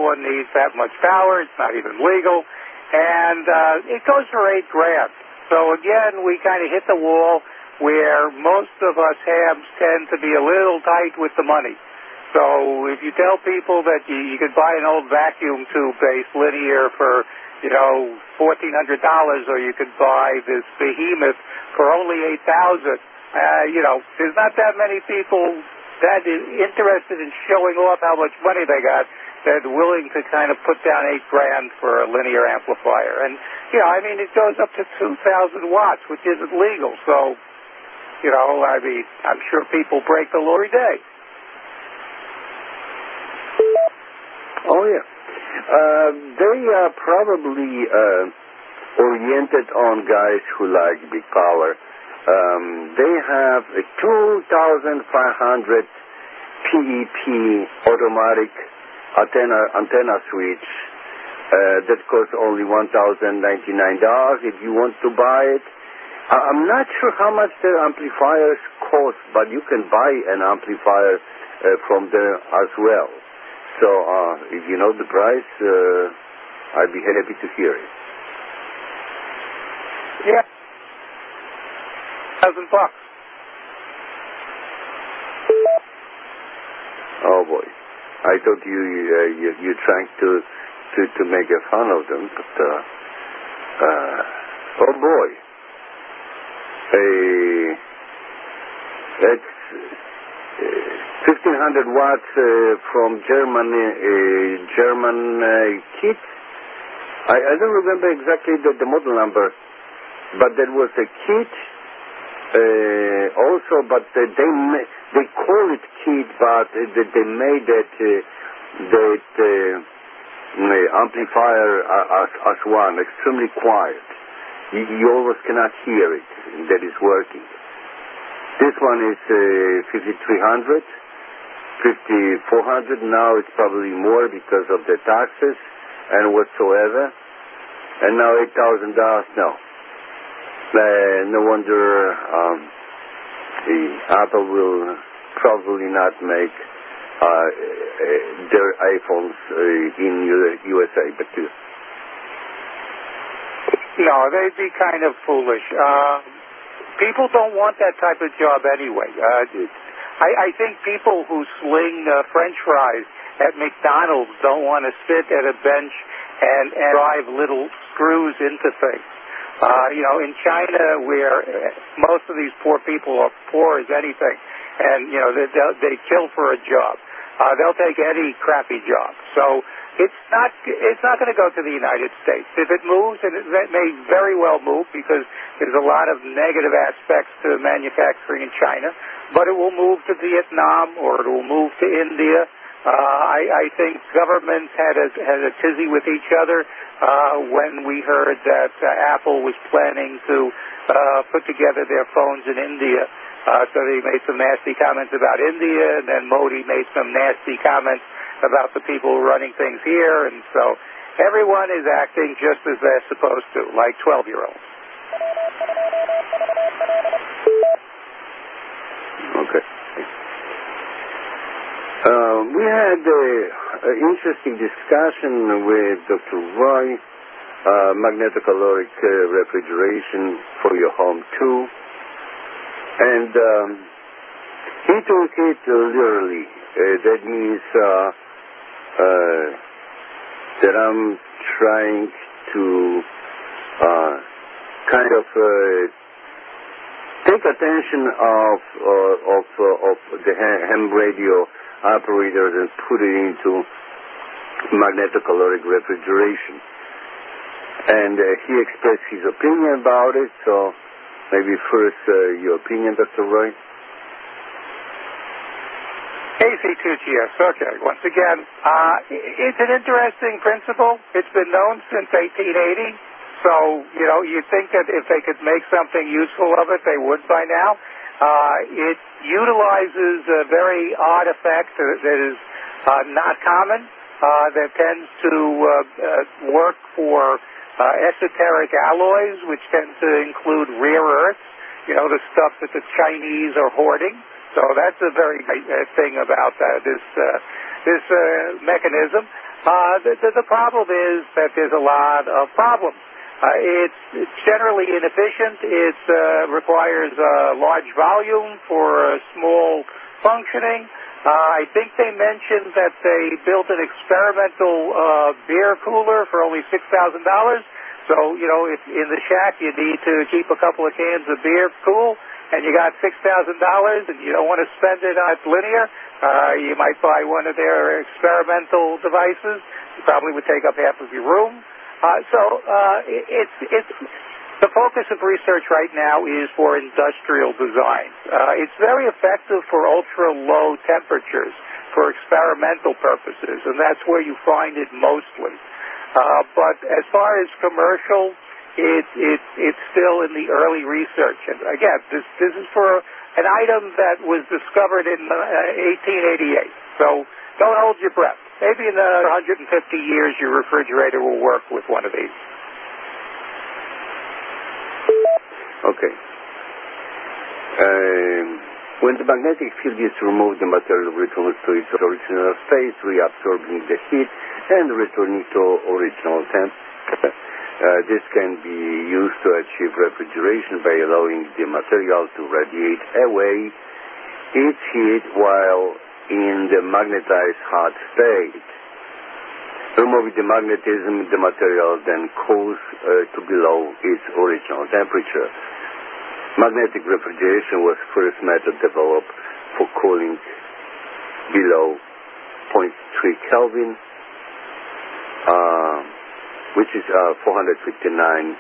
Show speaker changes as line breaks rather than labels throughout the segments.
one needs that much power. It's not even legal. And it goes for $8,000. So, again, we kind of hit the wall where most of us hams tend to be a little tight with the money. So if you tell people that you could buy an old vacuum tube-based linear for, $1,400, or you could buy this behemoth for only $8,000, there's not that many people that is interested in showing off how much money they got that are willing to kind of put down $8,000 for a linear amplifier. And, it goes up to 2,000 watts, which isn't legal. So, I'm sure people break the law every day.
Oh, yeah. They are probably oriented on guys who like big power. They have a 2,500 PEP automatic antenna switch that costs only $1,099 if you want to buy it. I'm not sure how much their amplifiers cost, but you can buy an amplifier from there as well. So if you know the price, I'd be happy to hear it.
Yeah. $1,000.
Oh boy, I thought you're trying to make a fun of them, but oh boy, that's 1,500 watts from German kit. I don't remember exactly the model number, but that was a kit. Also, but they call it kit, but they made that amplifier as one, extremely quiet. You almost cannot hear it that is working. This one is 5,300, 5,400. Now it's probably more because of the taxes and whatsoever. And now $8,000. No. No wonder Apple will probably not make their iPhones in USA, but
no, they'd be kind of foolish. People don't want that type of job anyway. I think people who sling French fries at McDonald's don't want to sit at a bench and drive little screws into things. In China, where most of these poor people are poor as anything, and, they kill for a job. They'll take any crappy job. So it's not going to go to the United States. If it moves, and it may very well move because there's a lot of negative aspects to manufacturing in China, but it will move to Vietnam or it will move to India. I think governments had a tizzy with each other when we heard that Apple was planning to put together their phones in India. So they made some nasty comments about India, and then Modi made some nasty comments about the people running things here, and so everyone is acting just as they're supposed to, like 12-year-olds.
Okay. We had an interesting discussion with Dr. Roy, magnetocaloric refrigeration for your home too. And he took it literally. That means that I'm trying to kind of take attention of the ham radio operators and put it into magnetocaloric refrigeration. And he expressed his opinion about it, so maybe first your opinion, Dr. Roy?
AC2GS, okay. Once again, it's an interesting principle. It's been known since 1880. So, you'd think that if they could make something useful of it, they would by now. It utilizes a very odd effect that is not common, that tends to work for esoteric alloys, which tend to include rare earths, the stuff that the Chinese are hoarding. So that's a very great thing about this mechanism. The problem is that there's a lot of problems. It's generally inefficient. It requires large volume for small functioning. I think they mentioned that they built an experimental beer cooler for only $6,000. So, if in the shack you need to keep a couple of cans of beer cool, and you got $6,000 and you don't want to spend it on linear, you might buy one of their experimental devices. It probably would take up half of your room. It's the focus of research right now is for industrial design. It's very effective for ultra-low temperatures, for experimental purposes, and that's where you find it mostly. But as far as commercial, it's still in the early research. And again, this is for an item that was discovered in 1888. So don't hold your breath. Maybe in 150 years, your refrigerator will work with one of these.
Okay. When the magnetic field is removed, the material returns to its original state, reabsorbing the heat and returning to original temperature. This can be used to achieve refrigeration by allowing the material to radiate away its heat while in the magnetized hot state. Removing the magnetism, the material then cools to below its original temperature. Magnetic refrigeration was first method developed for cooling below 0.3 Kelvin, which is 459.13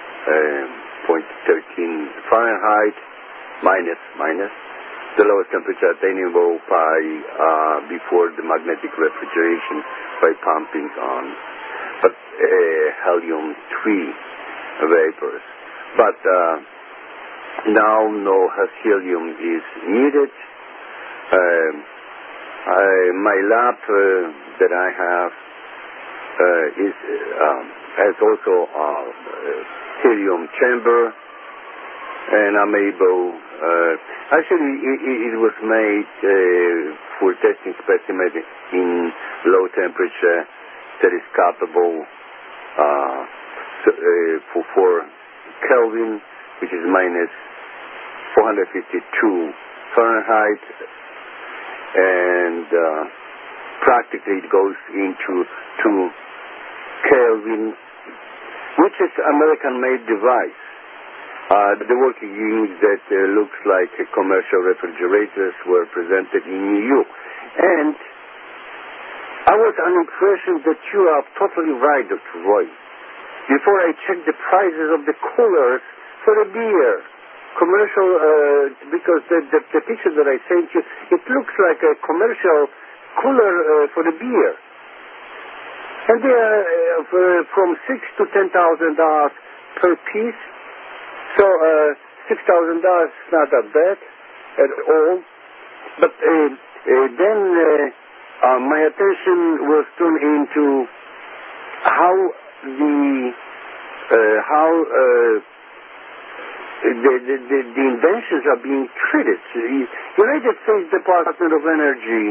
Fahrenheit, minus. The lowest temperature attainable by before the magnetic refrigeration by pumping on, but helium-3 vapors. But now no helium is needed. My lab that I have has also a helium chamber, and I'm able. Actually, it was made for testing specimens in low temperature that is capable for 4 Kelvin, which is minus 452 Fahrenheit, and practically it goes into 2 Kelvin, which is American-made device. The working units that looks like commercial refrigerators were presented in EU. And I was under the impression that you are totally right, Dr. Roy. Before I checked the prices of the coolers for the beer, commercial, because the picture that I sent you, it looks like a commercial cooler for the beer. And they are from $6,000 to $10,000 per piece. So $6,000 is not that bad at all. But then my attention was turned into how the inventions are being treated. The United States Department of Energy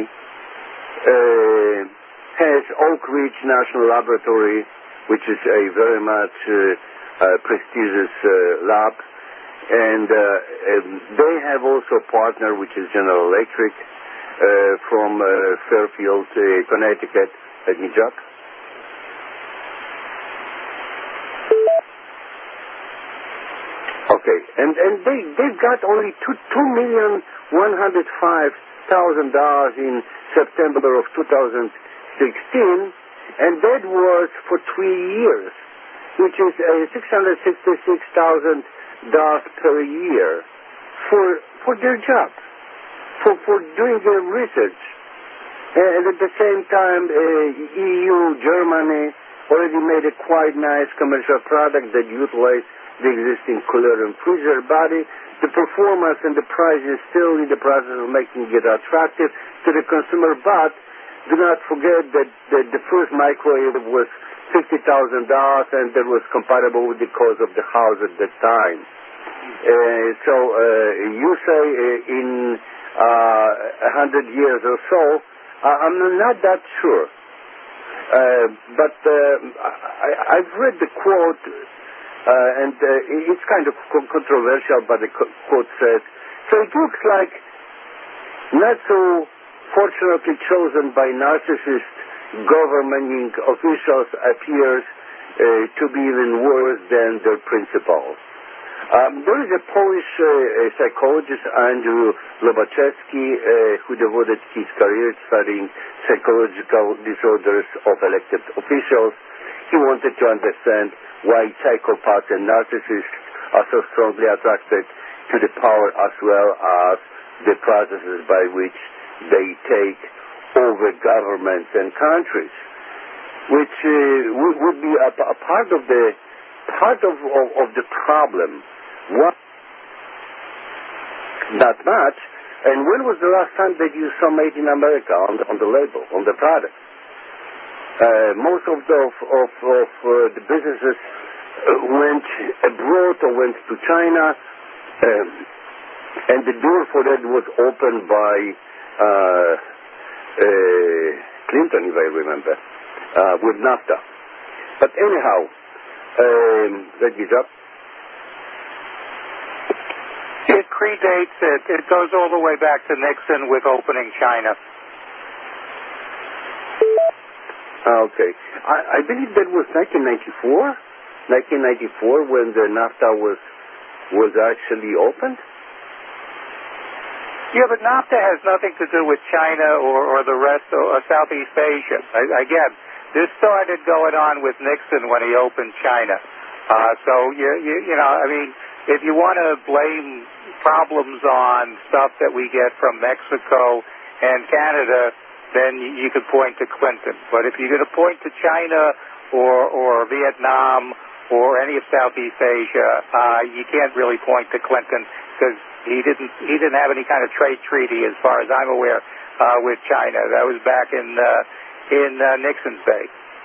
has Oak Ridge National Laboratory, which is a very much prestigious lab, and they have also a partner, which is General Electric, from Fairfield, Connecticut. Let me jump. Okay, and they've got only $2,105,000 in September of 2016, and that was for 3 years, which is $666,000 per year for their job, for doing their research. And at the same time, EU, Germany already made a quite nice commercial product that utilized the existing cooler and freezer body. The performance and the price is still in the process of making it attractive to the consumer, but do not forget that the first microwave was $50,000, and that was compatible with the cost of the house at that time. So you say in 100 years or so, I'm not that sure. But I've read the quote, and it's kind of controversial, but the quote says, so it looks like not so fortunately chosen by narcissist governing officials appears to be even worse than their principals. There is a Polish psychologist, Andrew Lobachevsky, who devoted his career studying psychological disorders of elected officials. He wanted to understand why psychopaths and narcissists are so strongly attracted to the power as well as the processes by which they take over governments and countries, which would be a part of the problem. What? Not much. And when was the last time that you saw "Made in America" on the label, on the product? Most of the businesses went abroad or went to China, and the door for that was opened by Clinton, if I remember, with NAFTA. But anyhow, that is up.
It predates it. It goes all the way back to Nixon with opening China.
Okay. I believe that was 1994 when the NAFTA was actually opened.
Yeah, but NAFTA has nothing to do with China or the rest of Southeast Asia. Again, this started going on with Nixon when he opened China. So, you know, I mean, if you want to blame problems on stuff that we get from Mexico and Canada, then you could point to Clinton. But if you're going to point to China or Vietnam or any of Southeast Asia, you can't really point to Clinton because he didn't have any kind of trade treaty, as far as I'm aware, with China. That was back in Nixon's day.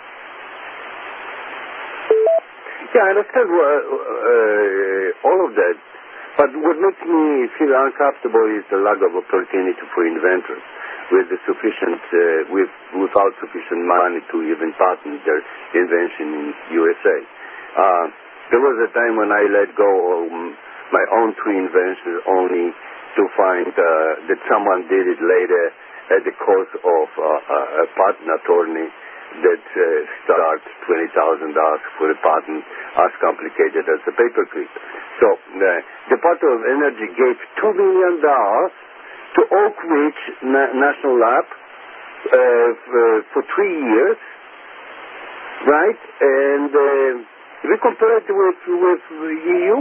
Yeah, I understand all of that. But what makes me feel uncomfortable is the lack of opportunity for inventors with without sufficient money to even patent their invention in USA. There was a time when I let go of my own three inventions only to find that someone did it later at the cost of a patent attorney that starts $20,000 for a patent as complicated as a paperclip. So the Department of Energy gave $2 million to Oak Ridge National Lab for 3 years, right? And we compare it with EU.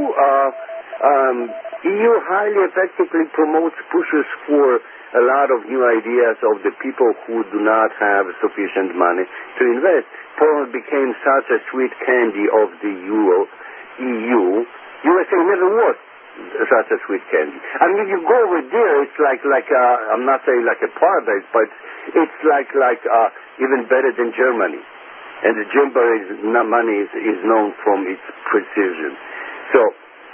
EU highly effectively pushes for a lot of new ideas of the people who do not have sufficient money to invest. Poland became such a sweet candy of the EU. USA never was such a sweet candy. I mean, if you go over there, it's like I'm not saying like a paradise, but it's like even better than Germany. And the German money is known from its precision. So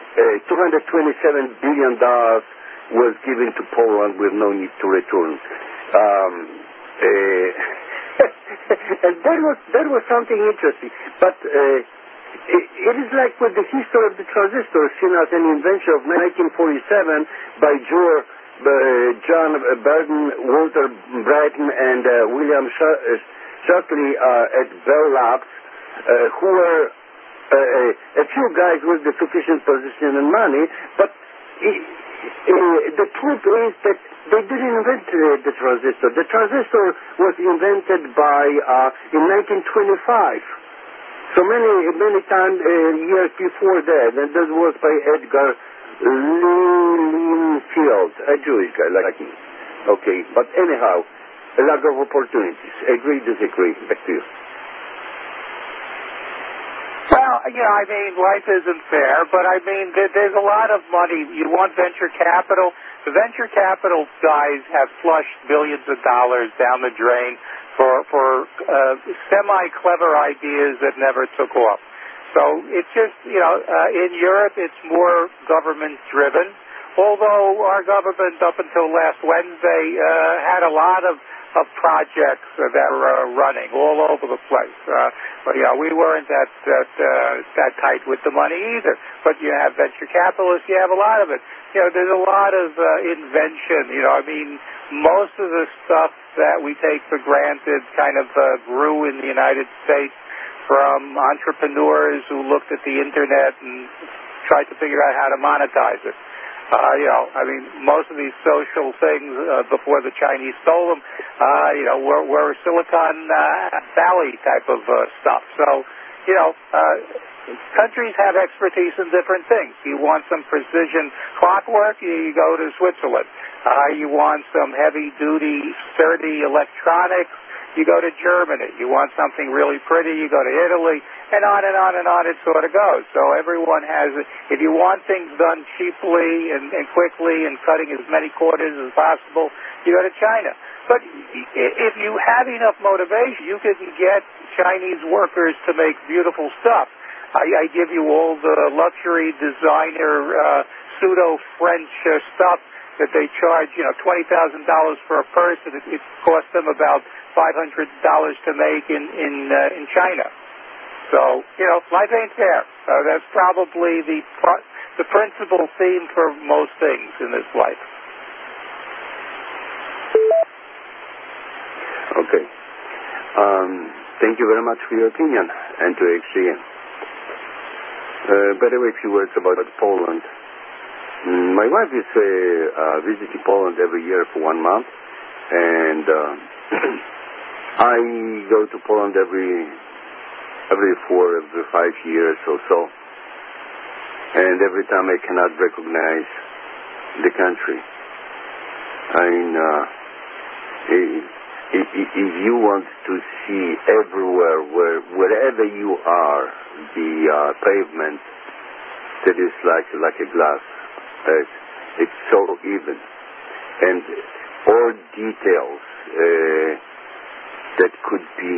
$227 billion was given to Poland with no need to return. And that was something interesting. But it is like with the history of the transistor, seen as an invention of 1947 by John Burden, Walter Brattain, and William Shockley at Bell Labs, who were a few guys with the sufficient position and money, but the truth is that they didn't invent the transistor. The transistor was invented in 1925. So many times years before that, and that was by Edgar Linfield, a Jewish guy like me. Okay, but anyhow, a lack of opportunities. Agree, disagree. Back to you.
Well, I mean, life isn't fair, but I mean, there's a lot of money. You want venture capital? The venture capital guys have flushed billions of dollars down the drain for semi-clever ideas that never took off. So it's just, in Europe, it's more government-driven, although our government up until last Wednesday had a lot of of projects that are running all over the place. But we weren't that tight with the money either. But you have venture capitalists, you have a lot of it. There's a lot of invention. Most of the stuff that we take for granted kind of grew in the United States from entrepreneurs who looked at the internet and tried to figure out how to monetize it. Most of these social things before the Chinese stole them, were Silicon Valley type of stuff. So, countries have expertise in different things. You want some precision clockwork, you go to Switzerland. You want some heavy-duty, sturdy electronics, you go to Germany. You want something really pretty, you go to Italy, and on and on and on it sort of goes. So everyone has, if you want things done cheaply and quickly and cutting as many quarters as possible, you go to China. But if you have enough motivation, you can get Chinese workers to make beautiful stuff. I give you all the luxury designer pseudo-French stuff that they charge, $20,000 for a person. It costs them about $500 to make in China. So, life ain't fair. That's probably the principal theme for most things in this life.
Okay. Thank you very much for your opinion and to HCN. By the way, a few words about Poland. My wife is visiting Poland every year for 1 month, and I go to Poland every 5 years or so, and every time I cannot recognize the country. If you want to see everywhere, wherever you are, the pavement that is like a glass. It's so even, and all details that could be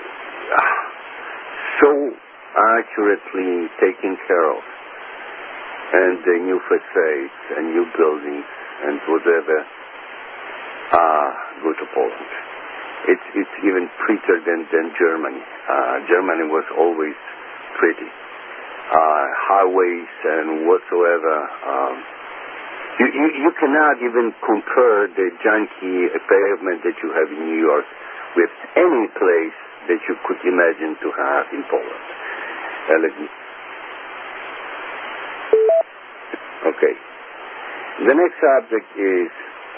so accurately taken care of, and the new facades and new buildings and whatever. Go to Poland. It's even prettier than Germany. Germany was always pretty. Highways and whatsoever. You cannot even compare the junky pavement that you have in New York with any place that you could imagine to have in Poland. Okay. The next subject is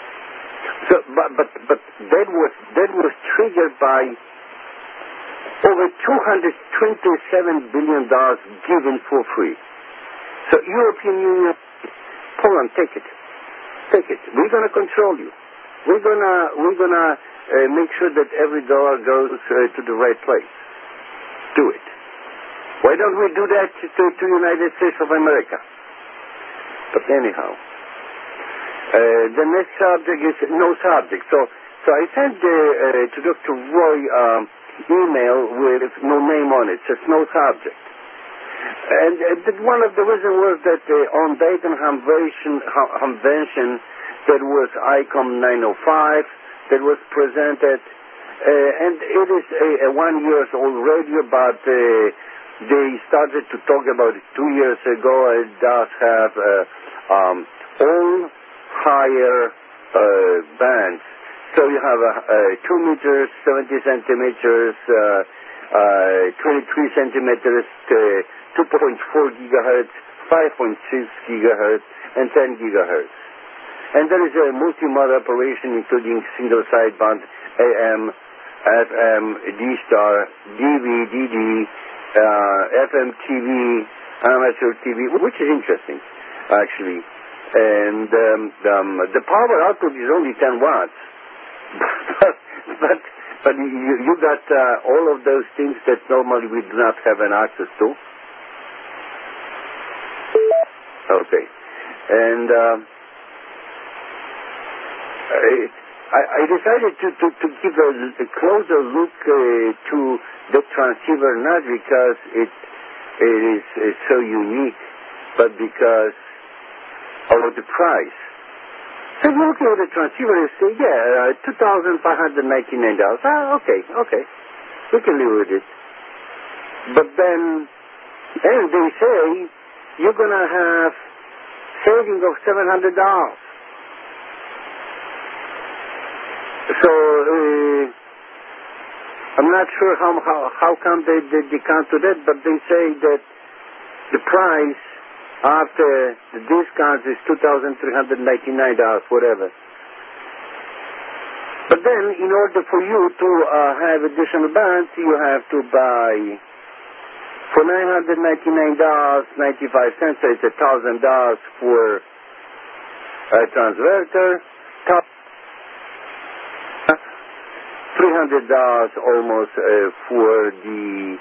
but that was triggered by over $227 billion given for free. So European Union, Poland, take it. We're going to control you. We're gonna make sure that every dollar goes to the right place. Do it. Why don't we do that to United States of America? But anyhow, the next subject is no subject. So I sent to Dr. Roy email with no name on it. Says no subject. And one of the reasons was that on Dayton Convention, that was ICOM 905 that was presented, and it is a 1 year old radio, but they started to talk about it 2 years ago. It does have all higher bands. So you have 2 meters, 70 centimeters, 23 centimeters, 2.4 gigahertz, 5.6 gigahertz, and 10 gigahertz. And there is a multi-mode operation including single sideband, AM, FM, D-Star, DV, DD, FM TV, amateur TV, which is interesting, actually. And the power output is only 10 watts. but you got all of those things that normally we do not have an access to. Okay. And I decided to give a closer look to the transceiver, not because it is so unique, but because of the price. So you look at the transceiver and say, yeah, $2,599. Okay. We can live with it. But then, and they say, you're going to have saving of $700. So, I'm not sure how come they come to that, but they say that the price after the discounts is $2,399, whatever. But then, in order for you to have additional balance, you have to buy for $999.95, so it's $1,000 for a transverter, $300 almost for the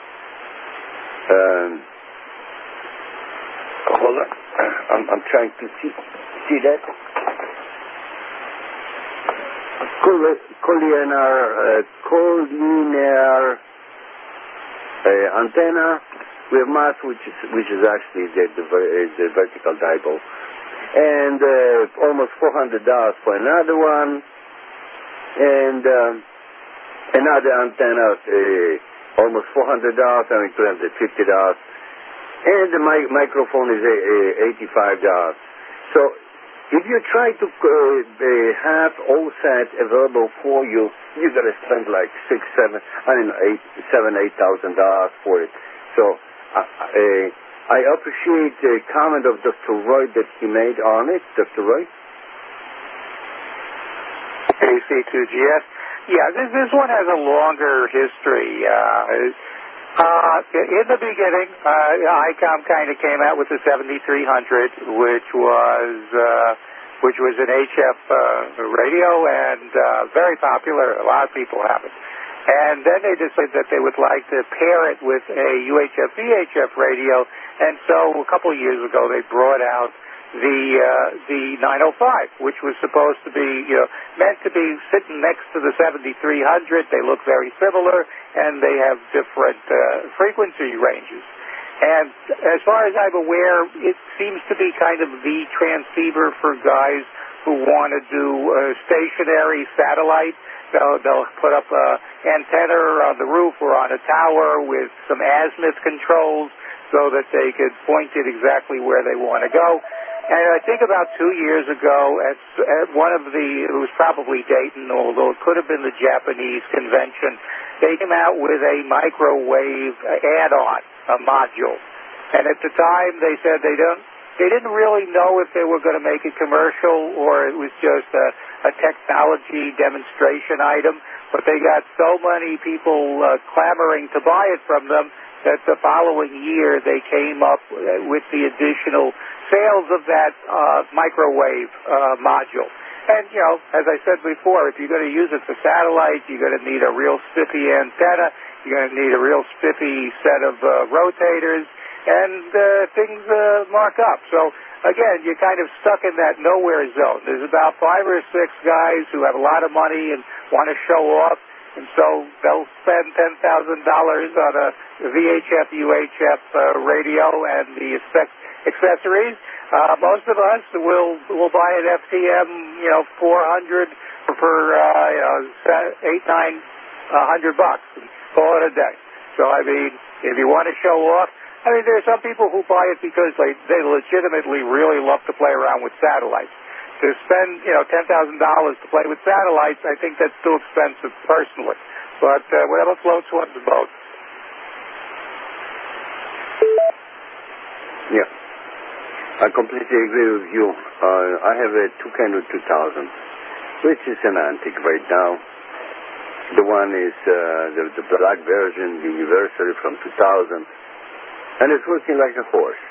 hold on, I'm trying to see that collinear antenna with mass, which is actually the vertical dipole, and almost $400 for another one, and another antenna, almost $400, $250, and the microphone is $85. So if you try to have OSAT available for you, you're going to spend like $8,000 for it. So I appreciate the comment of Dr. Roy that he made on it. Dr. Roy?
AC2GS. Yeah, this one has a longer history. In the beginning, ICOM kind of came out with the 7300, which was an HF radio and very popular. A lot of people have it. And then they decided that they would like to pair it with a UHF VHF radio, and so a couple of years ago they brought out the 905, which was supposed to be, meant to be sitting next to the 7300. They look very similar, and they have different frequency ranges. And as far as I'm aware, it seems to be kind of the transceiver for guys who want to do stationary satellite. They'll put up an antenna on the roof or on a tower with some azimuth controls so that they could point it exactly where they want to go. And I think about 2 years ago, at one of it was probably Dayton, although it could have been the Japanese convention, they came out with a microwave add-on, a module. And at the time, they said they didn't really know if they were going to make it commercial or it was just a technology demonstration item. But they got so many people clamoring to buy it from them that the following year they came up with the additional sales of that microwave module. And, as I said before, if you're going to use it for satellite, you're going to need a real spiffy antenna, you're going to need a real spiffy set of rotators, and things mark up. So, again, you're kind of stuck in that nowhere zone. There's about 5 or 6 guys who have a lot of money and want to show off, and so they'll spend $10,000 on a VHF, UHF radio and the accessories. Most of us will buy an FTM, 400 for $800-900 and call it a day. So I mean, if you want to show off, there are some people who buy it because they legitimately really love to play around with satellites. To spend $10,000 to play with satellites, I think that's too expensive personally. But whatever floats one's boat.
Yeah. I completely agree with you. I have a Tucano 2000, which is an antique right now. The one is the black version, the Universal from 2000, and it's working like a horse.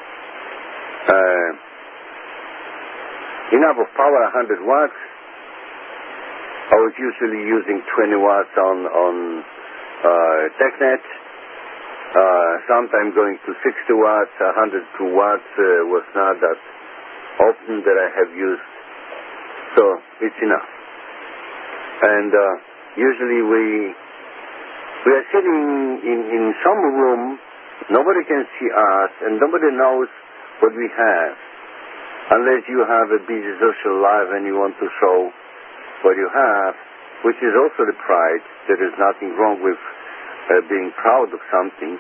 Enough of power, 100 watts. I was usually using 20 watts on TechNet. Sometimes going to 60 watts, 102 watts was not that often that I have used. So it's enough. And usually we are sitting in some room, nobody can see us, and nobody knows what we have. unless you have a busy social life and you want to show what you have, which is also the pride. There is nothing wrong with being proud of something.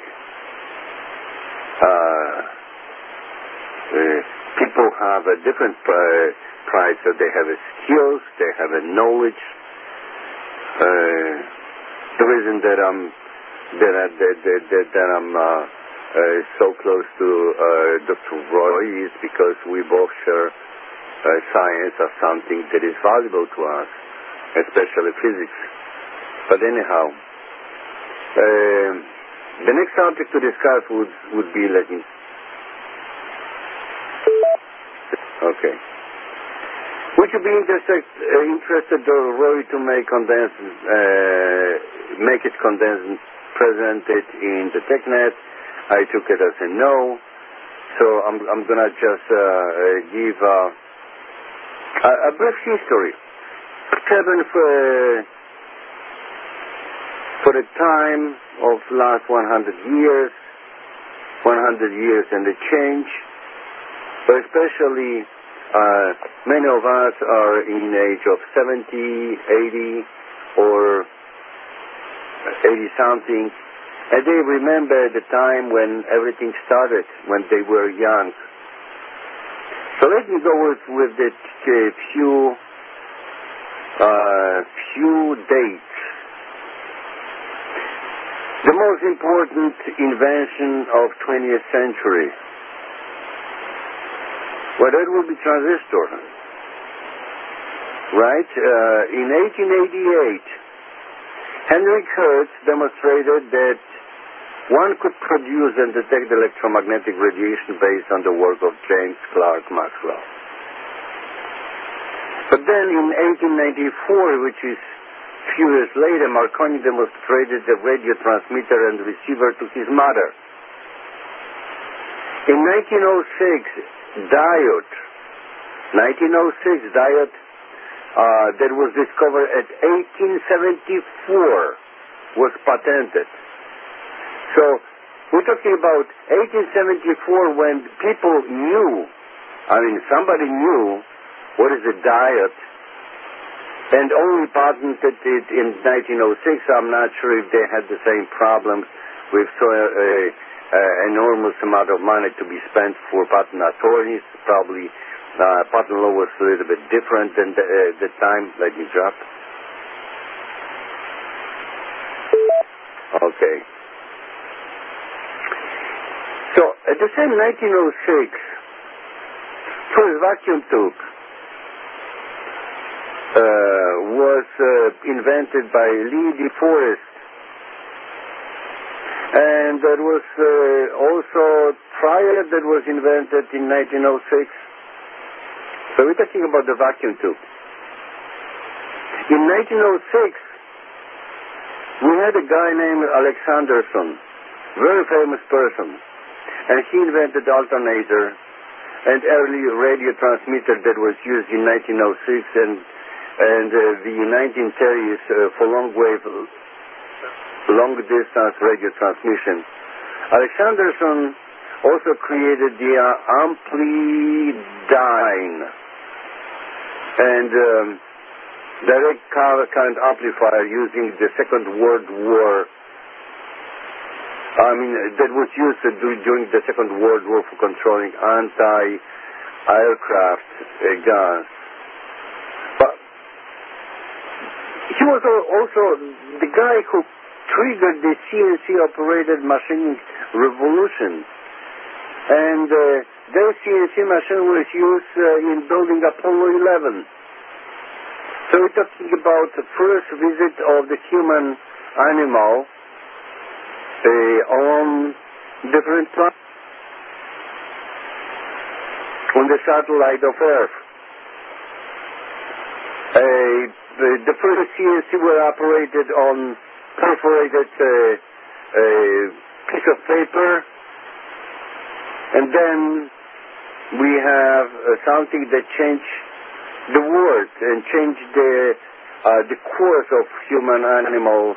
People have a different pride, so they have a skills, they have a knowledge. The reason that I'm so close to Dr. Roy is because we both share science as something that is valuable to us, especially physics. But anyhow, the next subject to discuss would be, okay. Would you be interested, Roy, to make it condensed and present it in the TechNet? I took it as a no. So I'm gonna just give a brief history. Kevin, for the time of last 100 years and the change, especially many of us are in the age of 70, 80, or 80-something, and they remember the time when everything started, when they were young. So let me go with the few dates. The most important invention of 20th century. Well, that would be transistor, right? In 1888, Henrik Hertz demonstrated that one could produce and detect electromagnetic radiation based on the work of James Clerk Maxwell. But then in 1894, which is a few years later, Marconi demonstrated the radio transmitter and receiver to his mother. In 1906, diode that was discovered at 1874 was patented. So we're talking about 1874 when people knew, somebody knew what is a diode, and only patented it in 1906. I'm not sure if they had the same problems with enormous amount of money to be spent for patent attorneys. Probably patent law was a little bit different than the time. Let me drop. Okay. So at the same 1906, first vacuum tube was invented by Lee De Forest. And there was also trial that was invented in 1906. So we're talking about the vacuum tube. In 1906, we had a guy named Alexanderson, very famous person, and he invented the alternator and early radio transmitter that was used in 1906 and the 1930s for long-distance radio transmission. Alexanderson also created the Amplidyne and direct current amplifier using the Second World War. That was used during the Second World War for controlling anti-aircraft guns. But he was also the guy who triggered the CNC-operated machining revolution. And their CNC machine was used in building Apollo 11. So we're talking about the first visit of the human animal on different planets, on the satellite of Earth. The first CNC were operated on perforated piece of paper, and then we have something that changed the world and changed the course of human, animal,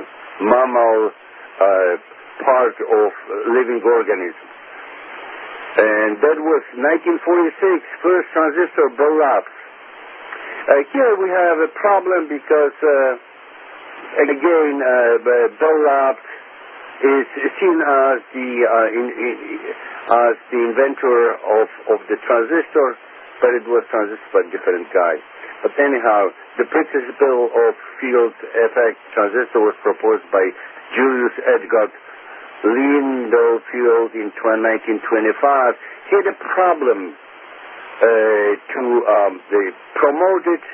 mammal part of living organism. And that was 1946, first transistor bell labs. Here we have a problem because, again, Bell Labs is seen as the inventor of the transistor, but it was transistor by a different guy. But anyhow, the principle of field effect transistor was proposed by Julius Edgar Lindenfeld in 1925. He had a problem to promote it,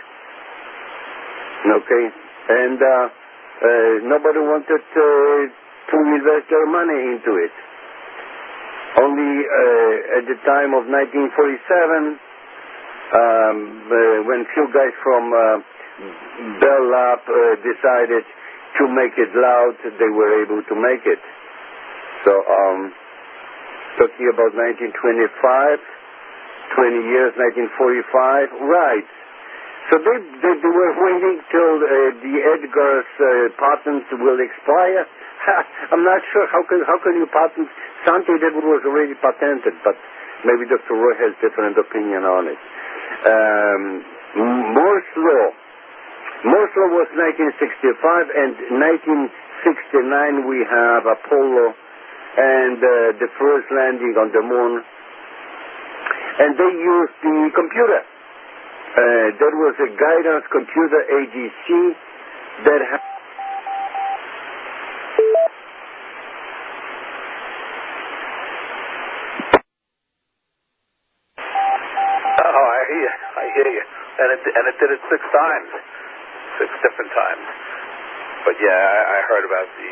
okay, and nobody wanted to invest their money into it. Only at the time of 1947, when few guys from Bell Lab decided to make it loud, they were able to make it. So, talking about 1925, 20 years, 1945, right. So they were waiting till the Edgar's patent will expire. I'm not sure how can you patent something that was already patented, but maybe Dr. Roy has different opinion on it. Morse law was 1965, and 1969 we have Apollo and the first landing on the moon. And they used the computer. There was a guidance computer, AGC, that had...
Oh, I hear you. And it did it 6 times. 6 different times. But yeah, I heard about the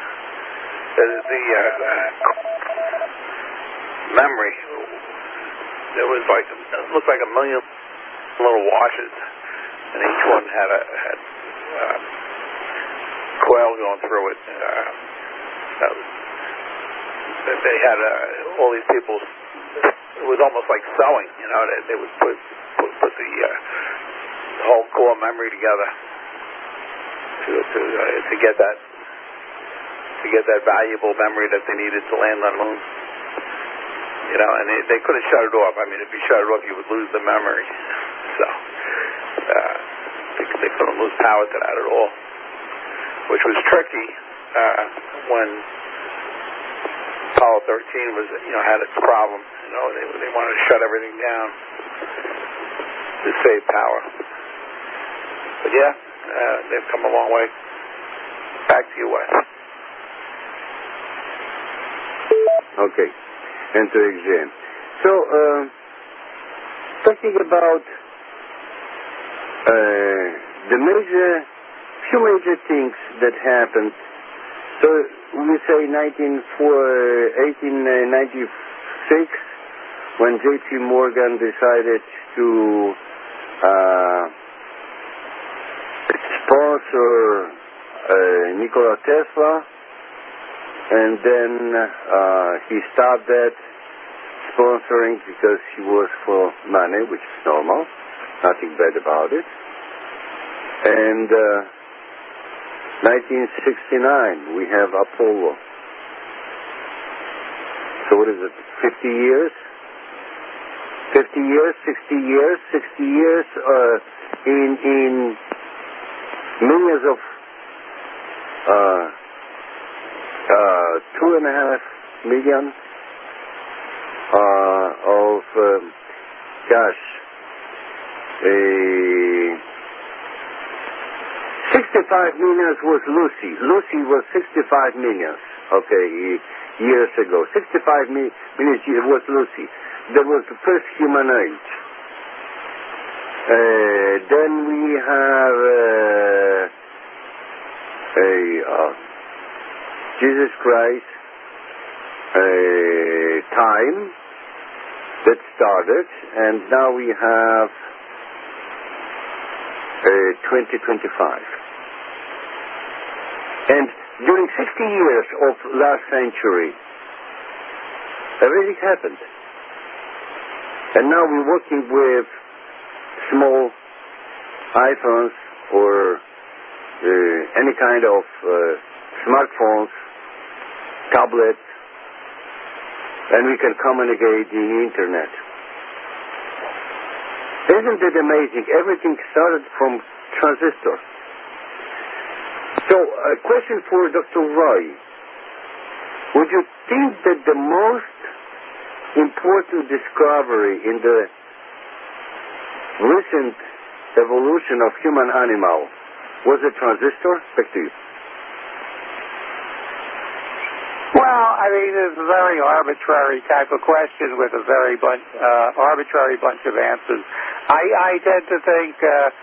memory. There was it looked like a million little washes, and each one had coil going through it. They had all these people. It was almost like sewing, you know. They would put the whole core memory together to get that valuable memory that they needed to land on the moon. You know, and they couldn't shut it off. I mean, if you shut it off, you would lose the memory. So they couldn't lose power to that at all, which was tricky when Apollo 13 was, had its problem. You know, they wanted to shut everything down to save power. But yeah, they've come a long way. Back to you, Wes.
Okay. Enter exam. So, talking about few major things that happened. So, we say 1896, when J.P. Morgan decided to sponsor Nikola Tesla. And then he stopped that sponsoring because he was for money, which is normal. Nothing bad about it. And 1969, we have Apollo. So what is it, 50 years? 50 years, 60 years, 60 years in millions of 2.5 million of 65 million was Lucy. Lucy was 65 million, years ago. 65 million was Lucy. That was the first humanoid. Then we have Jesus Christ, time that started, and now we have 2025. And during 60 years of last century, everything happened. And now we're working with small iPhones or any kind of smartphones, tablets, and we can communicate the internet. Isn't it amazing? Everything started from transistor. So, a question for Dr. Roy. Would you think that the most important discovery in the recent evolution of human animal was a transistor? Back to you.
Well, I mean, it's a very arbitrary type of question with a very arbitrary bunch of answers. I tend to think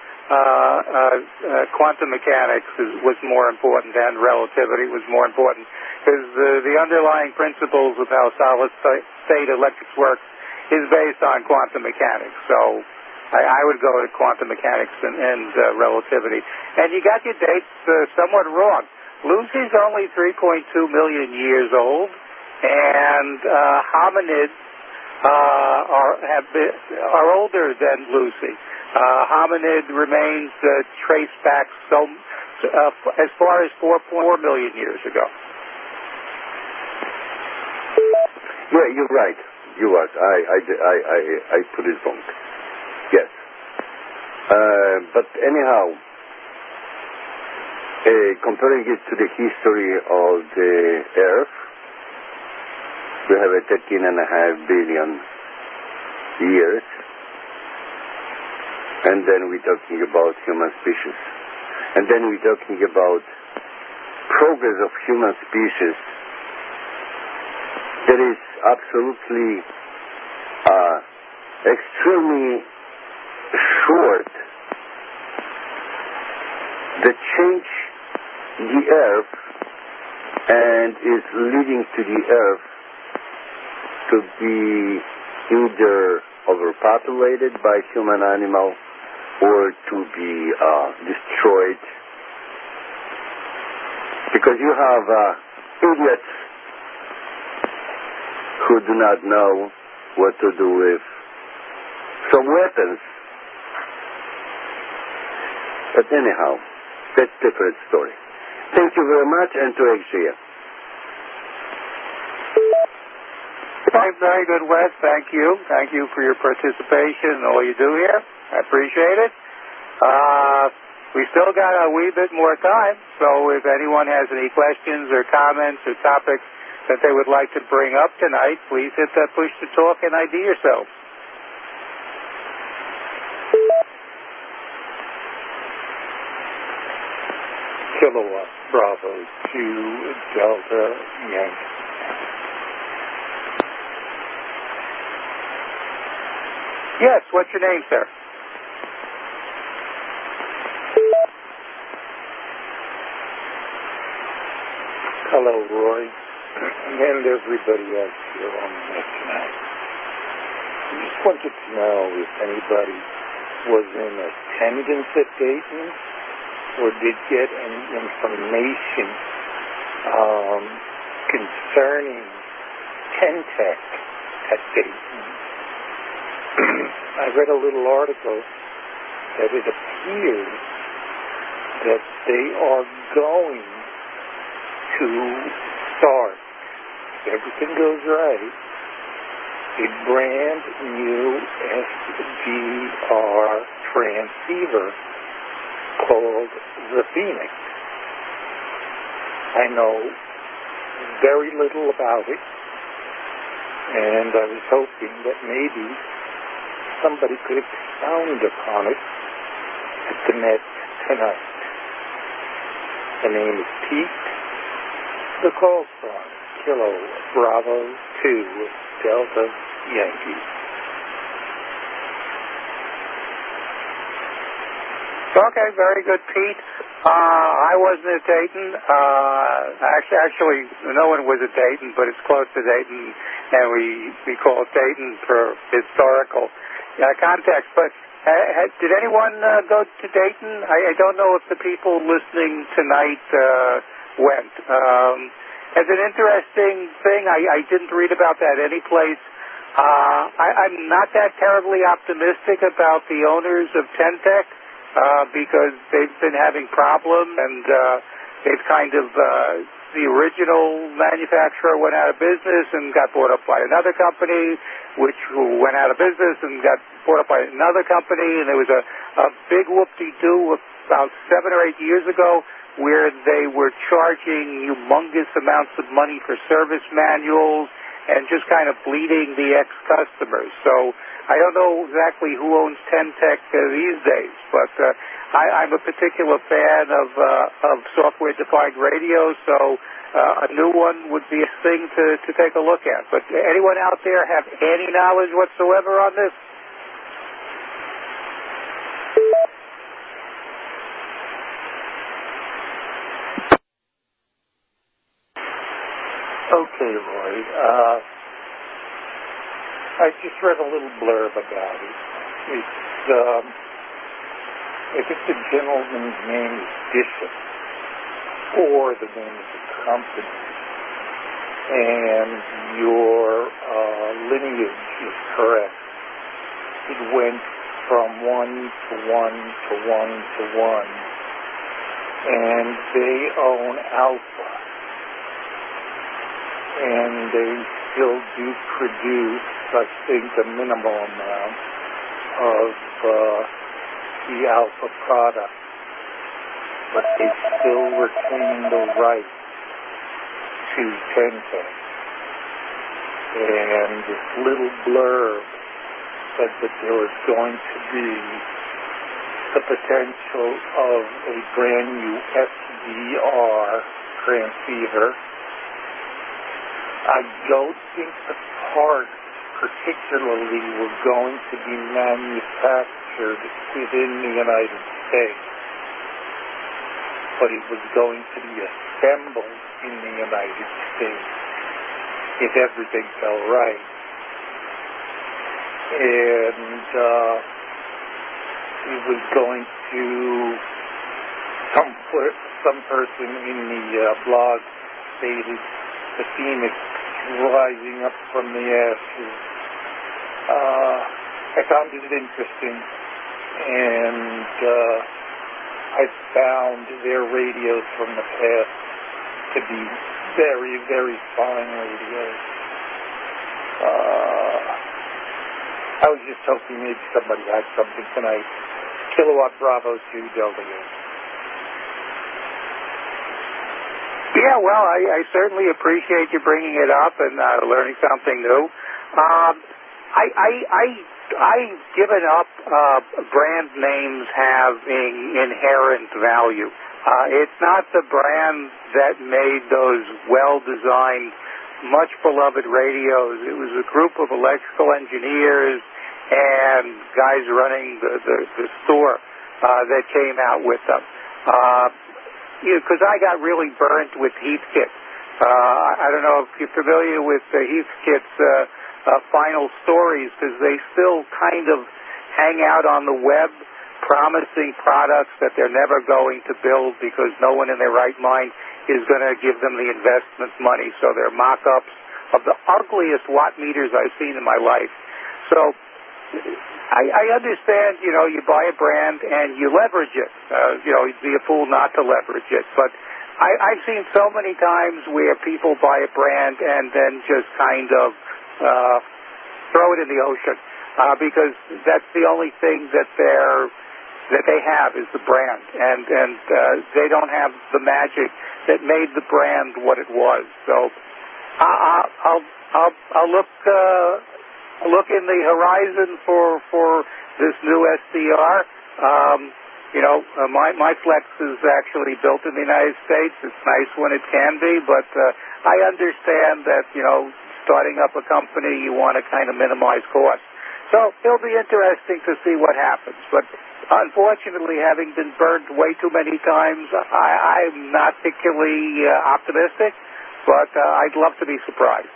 quantum mechanics was more important than relativity was more important, because the underlying principles of how solid-state electrics work is based on quantum mechanics. So I would go to quantum mechanics and relativity. And you got your dates somewhat wrong. Lucy's only 3.2 million years old, and hominids are older than Lucy. Hominid remains traced back as far as 4.4 million years ago.
Yeah, you're right. You are. I put it wrong. Yes. But anyhow, comparing it to the history of the Earth, we have a 13.5 billion years, and then we're talking about human species, and then we're talking about progress of human species that is absolutely extremely short. The change the Earth and is leading to the Earth to be either overpopulated by human animal or to be destroyed, because you have idiots who do not know what to do with some weapons. But anyhow, that's a different story. Thank you very much, and to Exia.
Very good, Wes. Thank you. Thank you for your participation and all you do here. I appreciate it. We still got a wee bit more time, so if anyone has any questions or comments or topics that they would like to bring up tonight, please hit that push to talk and ID yourselves.
Kilowatt Bravo 2 Delta Yankee.
Yes, what's your name, sir?
Hello, Roy, and everybody else here on the net tonight. I just wanted to know if anybody was in attendance at Dayton or did get any information concerning Tentec at Dayton. I read a little article that it appears that they are going to start, if everything goes right, a brand new SDR transceiver called the Phoenix. I know very little about it, and I was hoping that maybe somebody could expound upon it at the net tonight. The name is Pete. The call from Kilo Bravo 2 Delta Yankee.
Okay, very good, Pete. I wasn't at Dayton. Actually, no one was at Dayton, but it's close to Dayton, and we call it Dayton for historical context. But did anyone go to Dayton? I don't know if the people listening tonight went. As an interesting thing, I didn't read about that anyplace. I'm not that terribly optimistic about the owners of Tentec because they've been having problems, and they've kind of the original manufacturer went out of business and got bought up by another company, which went out of business and got bought up by another company, and there was a big whoop-de-doo about 7 or 8 years ago where they were charging humongous amounts of money for service manuals and just kind of bleeding the ex-customers. So I don't know exactly who owns Temtech these days, but I'm a particular fan of software-defined radio, so a new one would be a thing to take a look at. But anyone out there have any knowledge whatsoever on this?
Okay, Roy. I just read a little blurb about it. I think the gentleman's name is Bishop, or the name of the company, and your lineage is correct. It went from 1 to 1 to 1 to 1, and they own Alpha, and they still do produce, I think, a minimal amount of the Alpha product, but they still retain the right to Temtech. And this little blurb said that there was going to be the potential of a brand new SDR transceiver. I don't think the parts particularly were going to be manufactured within the United States, but it was going to be assembled in the United States if everything fell right. And it was going to, some person in the blog stated, the phoenix rising up from the ashes. I found it interesting, and I found their radios from the past to be very, very fine radios. I was just hoping maybe somebody had something tonight. Kilowatt Bravo 2W.
Yeah, well, I certainly appreciate you bringing it up and learning something new. I've given up brand names having inherent value. It's not the brand that made those well-designed, much-beloved radios. It was a group of electrical engineers and guys running the store that came out with them. Because I got really burnt with Heathkit. I don't know if you're familiar with Heathkit's final stories, because they still kind of hang out on the web promising products that they're never going to build because no one in their right mind is going to give them the investment money. So they're mock-ups of the ugliest watt meters I've seen in my life. So I understand, you buy a brand and you leverage it. You'd be a fool not to leverage it. But I've seen so many times where people buy a brand and then just kind of throw it in the ocean because that's the only thing that they have is the brand, and they don't have the magic that made the brand what it was. So I'll look in the horizon for this new SDR. My Flex is actually built in the United States. It's nice when it can be, but I understand that, starting up a company, you want to kind of minimize costs. So it'll be interesting to see what happens. But unfortunately, having been burned way too many times, I'm not particularly optimistic, but I'd love to be surprised.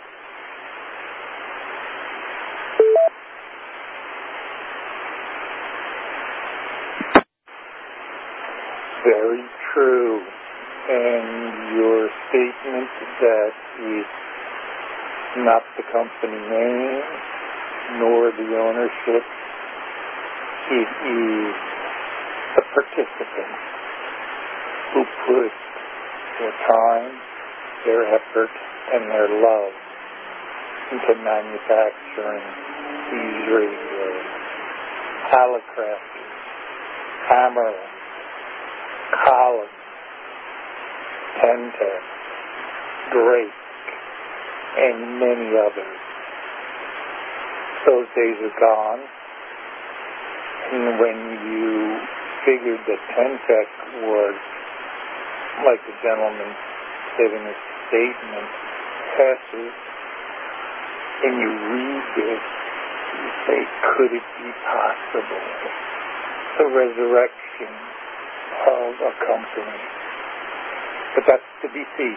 Very true. And your statement that it's not the company name nor the ownership, it is the participants who put their time, their effort and their love into manufacturing these radios. Hallicrafters, Hammerlin, Collins, Pentair, Drake, and many others. Those days are gone. And when you figured that Pentec was, like the gentleman said in his statement, passive, and you read this, you say, could it be possible? The resurrection of a company. But that's to be seen.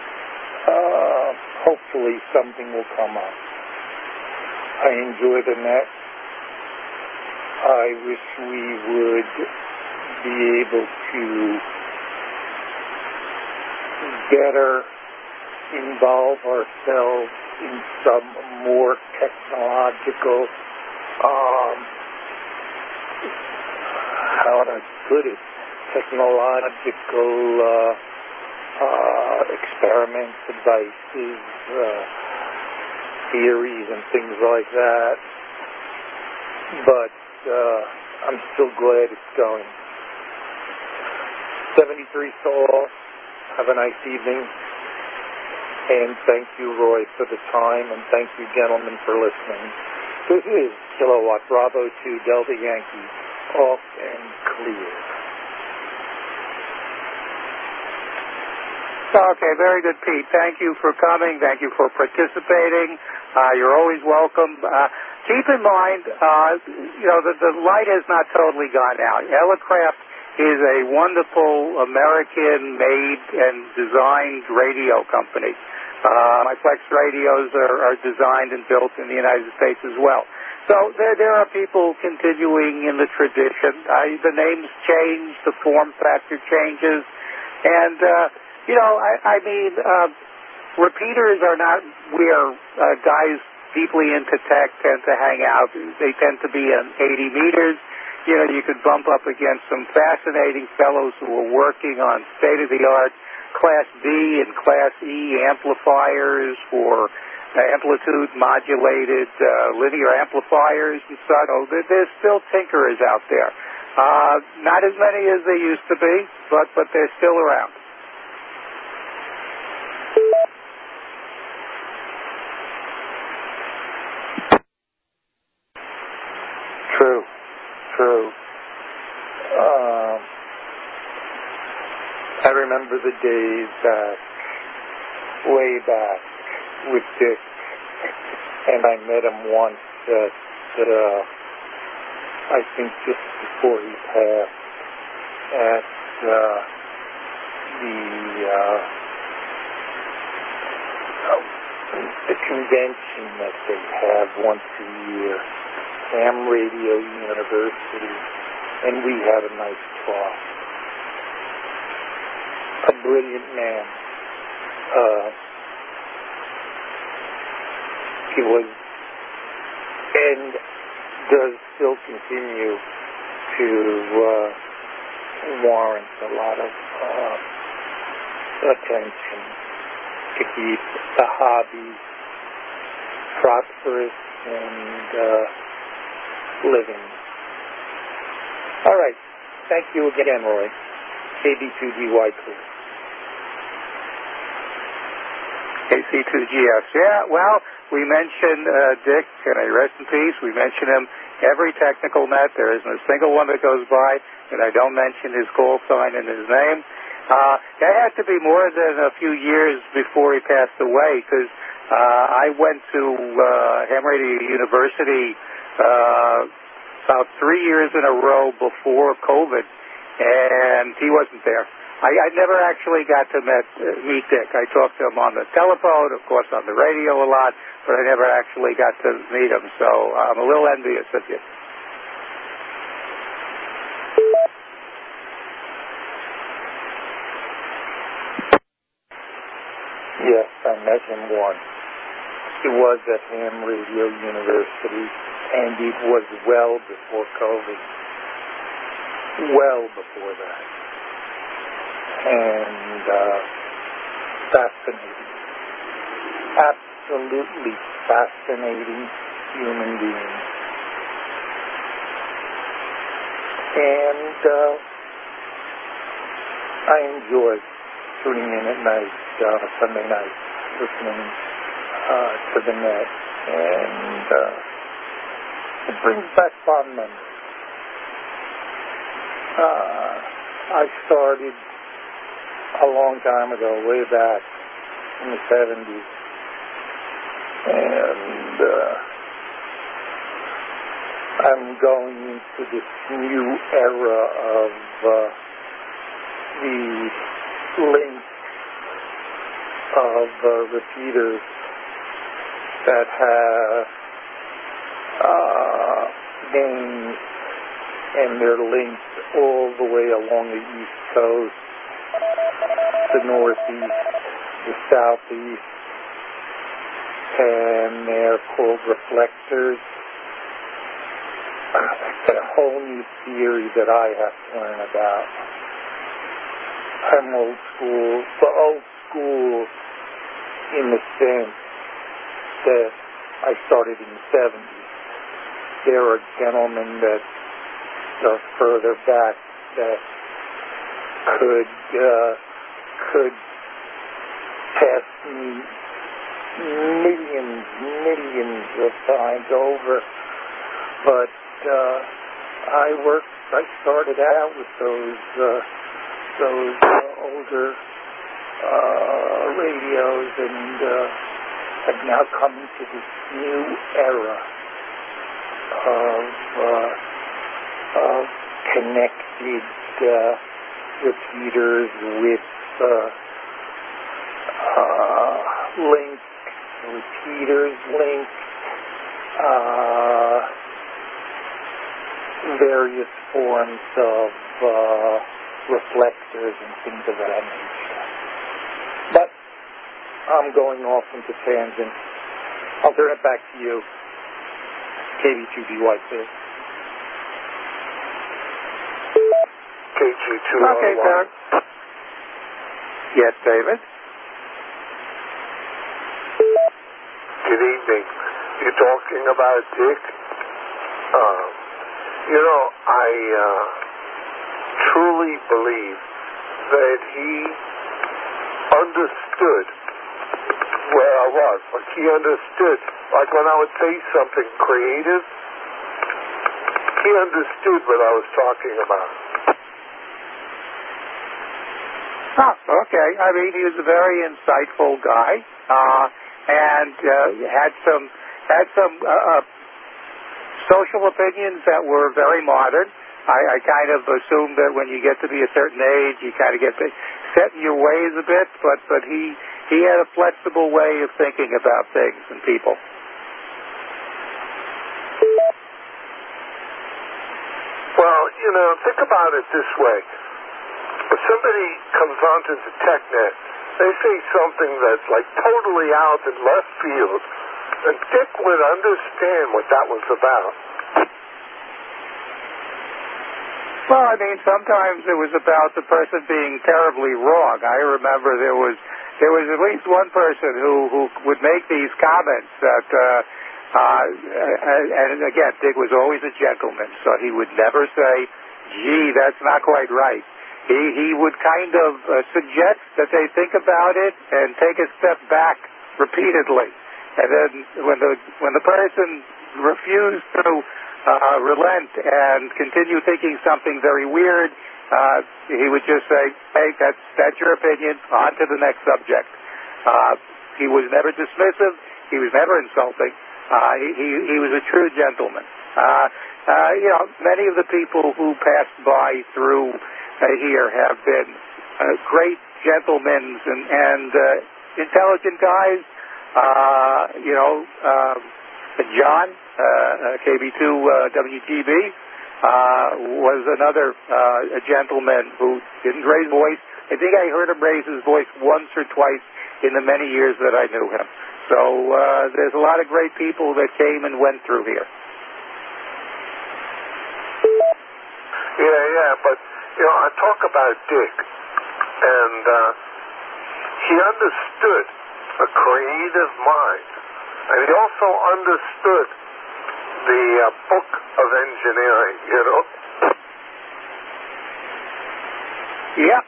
Hopefully something will come up. I enjoy the net. I wish we would be able to better involve ourselves in some more technological, how to put it, technological experiments, devices, theories, and things like that. But I'm still glad it's going. 73 Soul. Have a nice evening. And thank you, Roy, for the time, and thank you, gentlemen, for listening. This is Kilowatt Bravo 2 Delta Yankee, off and clear.
Okay, very good, Pete. Thank you for coming. Thank you for participating. You're always welcome. Keep in mind, the light has not totally gone out. Elecraft is a wonderful American-made and designed radio company. My Flex radios are designed and built in the United States as well. So there are people continuing in the tradition. The names change, the form factor changes, and repeaters are not where guys deeply into tech tend to hang out. They tend to be in 80 meters. You could bump up against some fascinating fellows who are working on state-of-the-art Class D and Class E amplifiers for amplitude-modulated linear amplifiers and such. So there's still tinkerers out there. Not as many as they used to be, but they're still around.
True. I remember the days way back with Dick, and I met him once at, I think just before he passed, at the convention that they have once a year, Ham Radio University, and we had a nice talk. A brilliant man. He was, and does still continue to warrant a lot of attention to keep the hobby prosperous and living. All right. Thank you again, Roy. KB2GY Clear.
KC2GS. Yeah, well, we mentioned Dick, and rest in peace. We mention him every technical net. There isn't a single one that goes by that I don't mention his call sign and his name. That had to be more than a few years before he passed away, because I went to Ham Radio University about 3 years in a row before COVID, and he wasn't there. I never actually got to meet Dick. I talked to him on the telephone, of course, on the radio a lot, but I never actually got to meet him, so I'm a little envious of you.
Yes, I met him once. He was at Ham Radio University, and it was well before COVID. Well before that. And fascinating, absolutely fascinating human being. And I enjoy tuning in at night on a Sunday night, listening to the net, and it brings back fond memories. I started a long time ago, way back in the 70s, and I'm going into this new era of the link of repeaters that have names, and they're linked all the way along the East Coast, the Northeast, the Southeast, and they're called reflectors. That's a whole new theory that I have to learn about. I'm old school, but old school in the sense that I started in the 70s. There are gentlemen that are further back that could pass me millions of times over, but I started out with those older radios, and have now come into this new era of connected repeaters with linked repeaters, linked various forms of reflectors and things of that nature. But I'm going off into tangent. I'll turn it back to you, KB2BY2.
KG201.
Okay, sir. Yes, David?
Good evening. You're talking about Dick? I truly believe that he understood where I was. Like, he understood. Like, when I would say something creative, he understood what I was talking about.
Oh, okay. I mean, he was a very insightful guy, and had some social opinions that were very modern. I kind of assumed that when you get to be a certain age, you kind of get set in your ways a bit, but he had a flexible way of thinking about things and people.
Well, think about it this way. If somebody comes onto the TechNet, they say something that's like totally out in left field, and Dick would understand what that was about.
Well, I mean, sometimes it was about the person being terribly wrong. I remember there was at least one person who would make these comments that, and again, Dick was always a gentleman, so he would never say, gee, that's not quite right. He would kind of suggest that they think about it and take a step back repeatedly. And then when the person refused to relent and continue thinking something very weird, he would just say, hey, that's your opinion, on to the next subject. He was never dismissive. He was never insulting. He was a true gentleman. Many of the people who passed by through here have been great gentlemen and intelligent guys. John, KB2 WGB, was another a gentleman who didn't raise voice. I think I heard him raise his voice once or twice in the many years that I knew him. So there's a lot of great people that came and went through here.
Yeah, but I talk about Dick, and
he understood a creative mind, and he also understood the book of engineering, you know.
Yeah.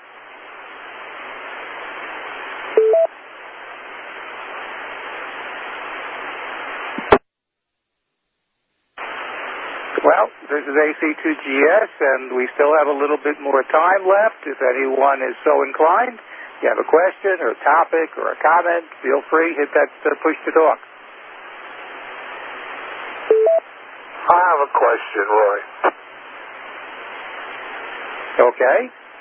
Well, this is AC2GS, and we still have a little bit more time left. If anyone is so inclined, you have a question or a topic or a comment, feel free, hit that push to talk.
I have a question, Roy.
Okay.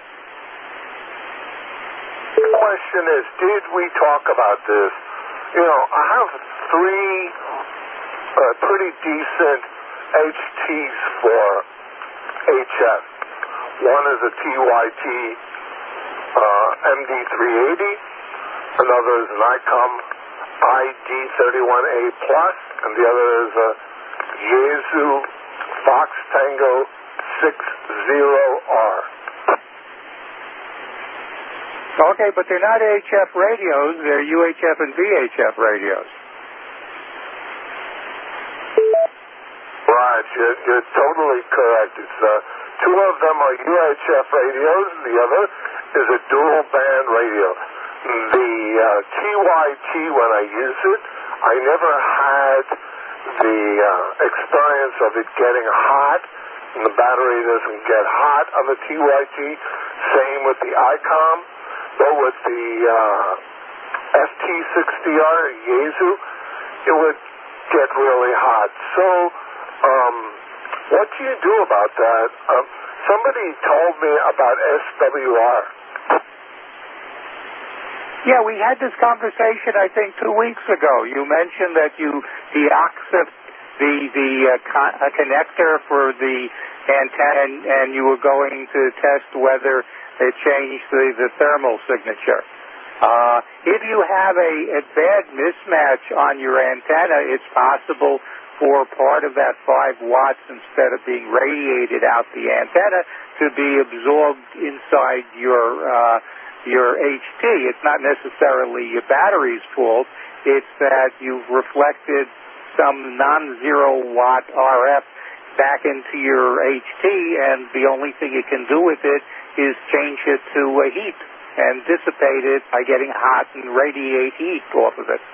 The question is, did we talk about this? You know, I have three pretty decent HTs for HF. One is a TYT MD380. Another is an ICOM ID31A Plus, and the other is a Yaesu Fox Tango 60R.
Okay, but they're not HF radios, they're UHF and VHF radios.
Right, you're totally correct. It's two of them are UHF radios, and the other is a dual band radio. The TYT, when I use it, I never had the experience of it getting hot, and the battery doesn't get hot on the TYT. Same with the ICOM, but with the FT60R Yaesu, it would get really hot. So, what do you do about that? Somebody told me about SWR.
Yeah, we had this conversation, I think, 2 weeks ago. You mentioned that you deoxed the connector for the antenna, and you were going to test whether it changed the thermal signature. If you have a bad mismatch on your antenna, it's possible for part of that 5 watts, instead of being radiated out the antenna, to be absorbed inside your HT. It's not necessarily your battery's fault. It's that you've reflected some non-zero watt RF back into your HT, and the only thing you can do with it is change it to heat and dissipate it by getting hot and radiate heat off of it.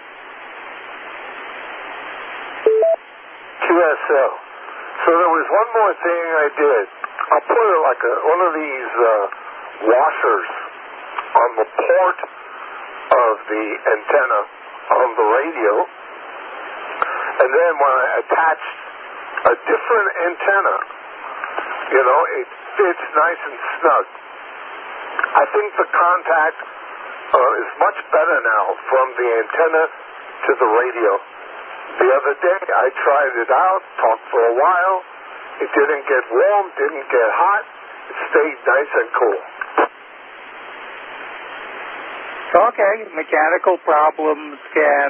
QSL. So there was one more thing I did. I put like one of these washers on the port of the antenna on the radio, and then when I attached a different antenna, you know, it fits nice and snug. I think the contact is much better now from the antenna to the radio. The other day I tried it out, talked for a while. It didn't get warm, didn't get hot. It stayed nice and cool.
Okay, mechanical problems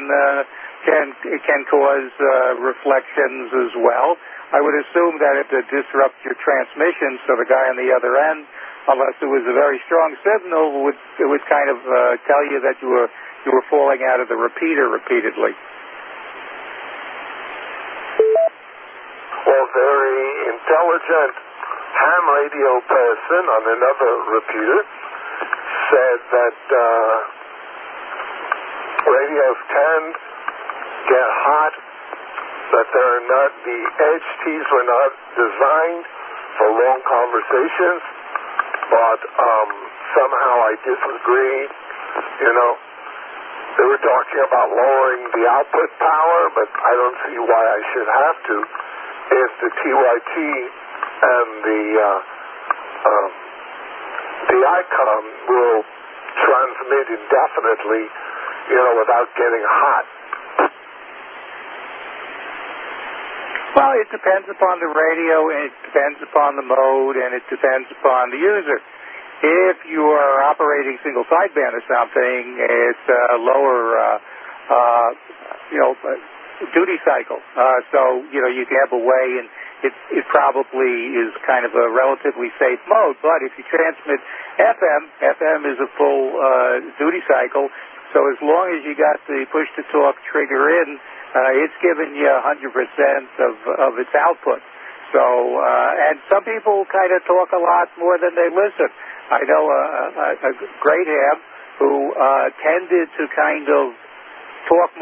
can cause reflections as well. I would assume that it would disrupt your transmission, so the guy on the other end, unless it was a very strong signal, it would kind of tell you that you were falling out of the repeater repeatedly.
Well, very intelligent ham radio person on another repeater said that radios can get hot, that the HTs were not designed for long conversations, but somehow I disagreed. You know, they were talking about lowering the output power, but I don't see why I should have to if the TYT and the ICOM will transmit indefinitely, you know, without getting hot.
Well, it depends upon the radio, and it depends upon the mode, and it depends upon the user. If you are operating single sideband or something, it's lower, duty cycle. So, you know, you can have a way, and it probably is kind of a relatively safe mode. But if you transmit FM is a full duty cycle. So as long as you got the push-to-talk trigger in, it's giving you 100% of its output. So, and some people kind of talk a lot more than they listen. I know a great ham who tended to kind of talk